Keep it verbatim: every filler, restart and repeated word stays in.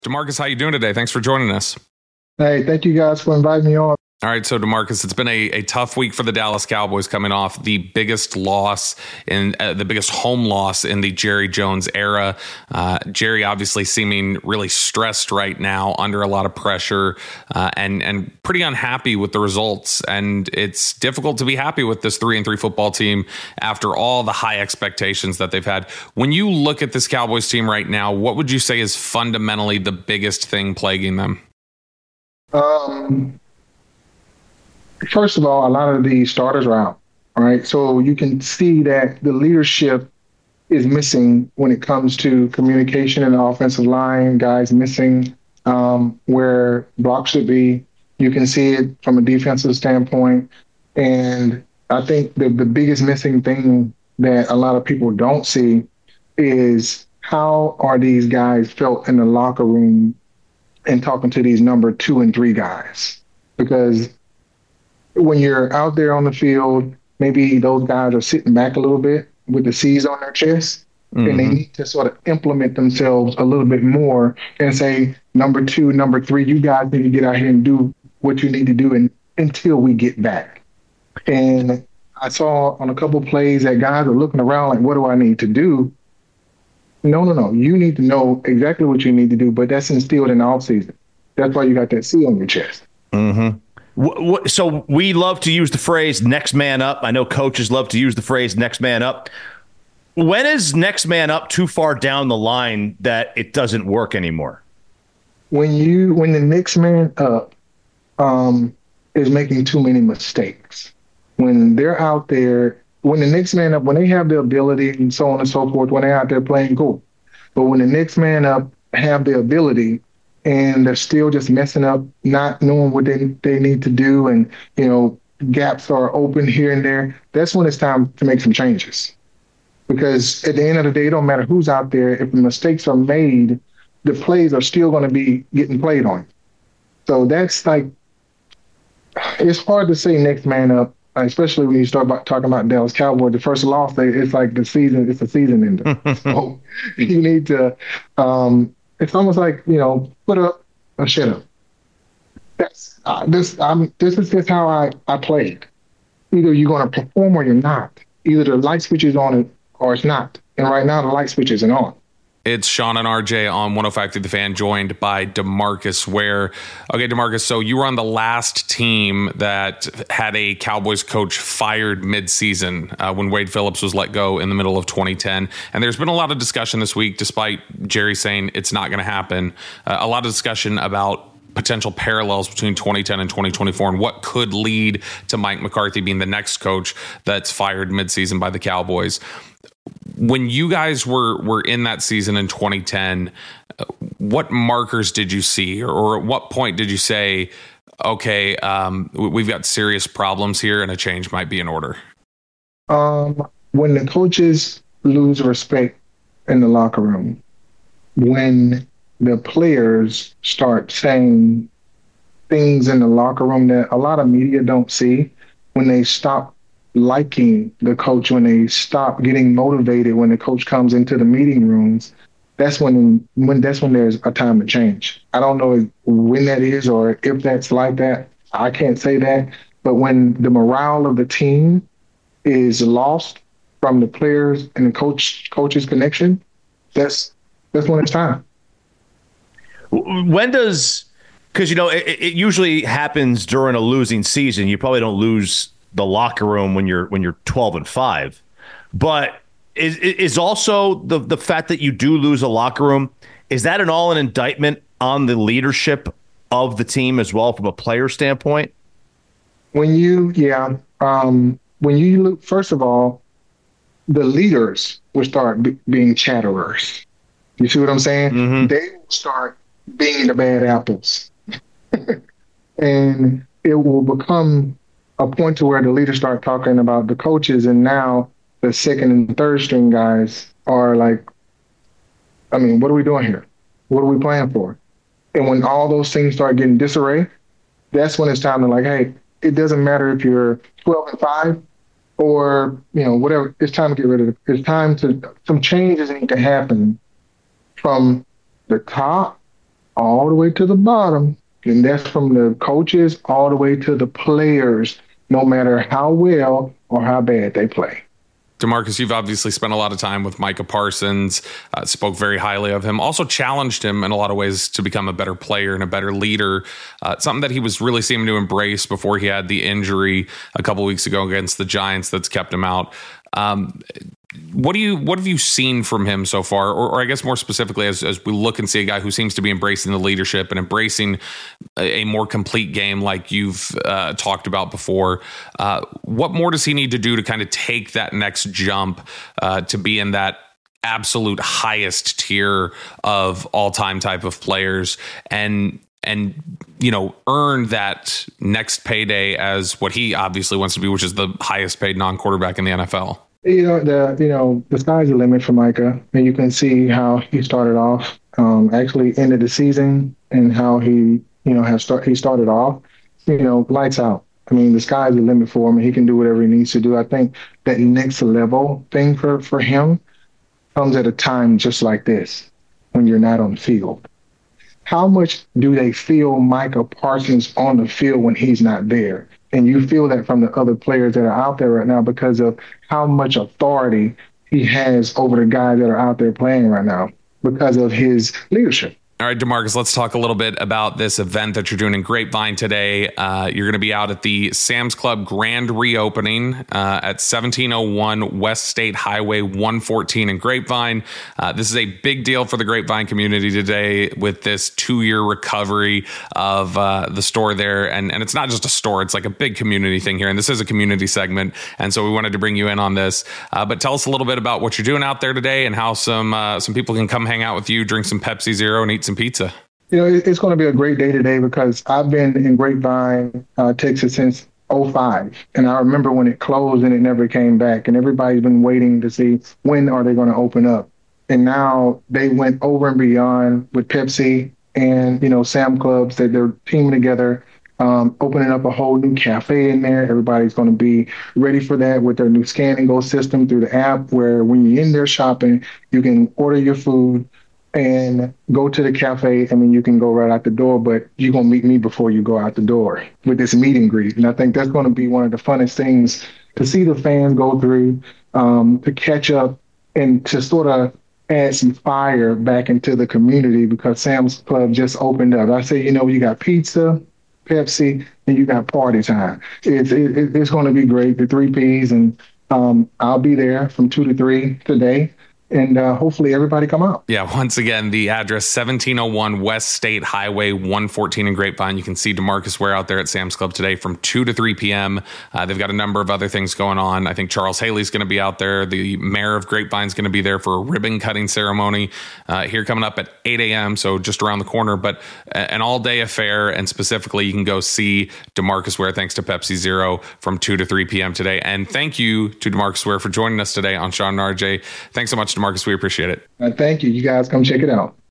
DeMarcus, how you doing today? Thanks for joining us. Hey, thank you guys for inviting me on. All right, so DeMarcus, it's been a, a tough week for the Dallas Cowboys coming off the biggest loss in uh, the biggest home loss in the Jerry Jones era. Uh, Jerry obviously seeming really stressed right now, under a lot of pressure, uh, and and pretty unhappy with the results. And it's difficult to be happy with this three and three football team after all the high expectations that they've had. When you look at this Cowboys team right now, what would you say is fundamentally the biggest thing plaguing them? Um. First of all, a lot of the starters are out, all right? So you can see that the leadership is missing when it comes to communication in the offensive line, guys missing um, where blocks should be. You can see it from a defensive standpoint. And I think the, the biggest missing thing that a lot of people don't see is how are these guys felt in the locker room and talking to these number two and three guys? Because when you're out there on the field, maybe those guys are sitting back a little bit with the C's on their chest, mm-hmm. and they need to sort of implement themselves a little bit more and say, number two, number three, you guys need to get out here and do what you need to do in, until we get back. And I saw on a couple of plays that guys are looking around like, what do I need to do? No, no, no. You need to know exactly what you need to do, but that's instilled in the offseason. That's why you got that C on your chest. Mm-hmm. So we love to use the phrase next man up. I know coaches love to use the phrase next man up. When is next man up too far down the line that it doesn't work anymore? When you when the next man up um, is making too many mistakes. When they're out there, when the next man up, when they have the ability and so on and so forth, when they're out there playing, cool. But when the next man up have the ability and they're still just messing up, not knowing what they they need to do, and, you know, gaps are open here and there, that's when it's time to make some changes. Because at the end of the day, it don't matter who's out there. If the mistakes are made, the plays are still going to be getting played on. So that's like, it's hard to say next man up, especially when you start about, talking about Dallas Cowboys. The first loss, they, it's like the season, it's a season ender. So you need to, um, it's almost like, you know, put up or shut up. That's uh, this. I'm. This is just how I, I played. Either you're going to perform or you're not. Either the light switch is on or it's not. And right now the light switch isn't on. It's Sean and R J on one oh five through the Fan, joined by DeMarcus Ware. Okay, DeMarcus, so you were on the last team that had a Cowboys coach fired midseason uh, when Wade Phillips was let go in the middle of twenty ten. And there's been a lot of discussion this week, despite Jerry saying it's not going to happen. Uh, a lot of discussion about potential parallels between twenty ten and twenty twenty-four and what could lead to Mike McCarthy being the next coach that's fired midseason by the Cowboys. When you guys were were in that season in twenty ten, what markers did you see, or, or at what point did you say, okay, um, we've got serious problems here and a change might be in order? Um, when the coaches lose respect in the locker room, when the players start saying things in the locker room that a lot of media don't see, when they stop liking the coach, when they stop getting motivated when the coach comes into the meeting rooms, that's when when that's when there's a time to change. I don't know when that is or if that's like that. I can't say that. But when the morale of the team is lost from the players and the coach coach's connection, that's that's when it's time. When does, because, you know, it, it usually happens during a losing season. You probably don't lose the locker room when you're when you're twelve and five, but is is also the the fact that you do lose a locker room, is that an all an indictment on the leadership of the team as well from a player standpoint? When you yeah um, when you look, first of all, the leaders will start b- being chatterers. You see what I'm saying? Mm-hmm. They will start being the bad apples, and it will become a point to where the leaders start talking about the coaches, and now the second and third string guys are like, I mean, what are we doing here? What are we playing for? And when all those things start getting disarray, that's when it's time to like, hey, it doesn't matter if you're twelve and five or, you know, whatever. It's time to get rid of it. It's time to, some changes need to happen from the top all the way to the bottom. And that's from the coaches all the way to the players, no matter how well or how bad they play. DeMarcus, you've obviously spent a lot of time with Micah Parsons, uh, spoke very highly of him, also challenged him in a lot of ways to become a better player and a better leader, uh, something that he was really seeming to embrace before he had the injury a couple weeks ago against the Giants that's kept him out. Um, what do you what have you seen from him so far, or, or I guess more specifically, as, as we look and see a guy who seems to be embracing the leadership and embracing a, a more complete game like you've uh, talked about before? Uh, what more does he need to do to kind of take that next jump uh, to be in that absolute highest tier of all-time type of players and and you know earn that next payday as what he obviously wants to be, which is the highest paid non-quarterback in the N F L? You know, the you know the sky's the limit for Micah, and you can see how he started off, um, actually ended the season, and how he you know has start he started off, you know, lights out. I mean, the sky's the limit for him, and he can do whatever he needs to do. I think that next level thing for for him comes at a time just like this, when you're not on the field. How much do they feel Micah Parsons on the field when he's not there? And you feel that from the other players that are out there right now because of how much authority he has over the guys that are out there playing right now because of his leadership. All right, DeMarcus, let's talk a little bit about this event that you're doing in Grapevine today. Uh, you're going to be out at the Sam's Club grand reopening uh, at seventeen oh one West State Highway one fourteen in Grapevine. Uh, this is a big deal for the Grapevine community today with this two-year recovery of uh, the store there. And, and it's not just a store, it's like a big community thing here. And this is a community segment. And so we wanted to bring you in on this. Uh, but tell us a little bit about what you're doing out there today and how some, uh, some people can come hang out with you, drink some Pepsi Zero, and eat some pizza. You know, it's going to be a great day today because I've been in Grapevine, uh, Texas since oh five. And I remember when it closed and it never came back. And everybody's been waiting to see when are they going to open up. And now they went over and beyond with Pepsi and, you know, Sam Clubs that they're teaming together, um, opening up a whole new cafe in there. Everybody's going to be ready for that with their new scan and go system through the app where when you're in there shopping, you can order your food and go to the cafe, and then you can go right out the door, but you're going to meet me before you go out the door with this meet and greet. And I think that's going to be one of the funnest things to see the fans go through, um, to catch up and to sort of add some fire back into the community because Sam's Club just opened up. I say, you know, you got pizza, Pepsi, and you got party time. It's, it, it's going to be great, the three Ps, and um, I'll be there from two to three today. And uh, hopefully everybody come out. Yeah, once again, the address seventeen oh one West State Highway one fourteen in Grapevine. You can see DeMarcus Ware out there at Sam's Club today from two to three p.m. Uh, they've got a number of other things going on. I think Charles Haley's going to be out there. The mayor of Grapevine's going to be there for a ribbon cutting ceremony uh, here coming up at eight a.m., so just around the corner. But an all-day affair, and specifically you can go see DeMarcus Ware thanks to Pepsi Zero from two to three p.m. today. And thank you to DeMarcus Ware for joining us today on Sean and R J. Thanks so much, DeMarcus. We appreciate it. Uh, thank you. You guys come check it out.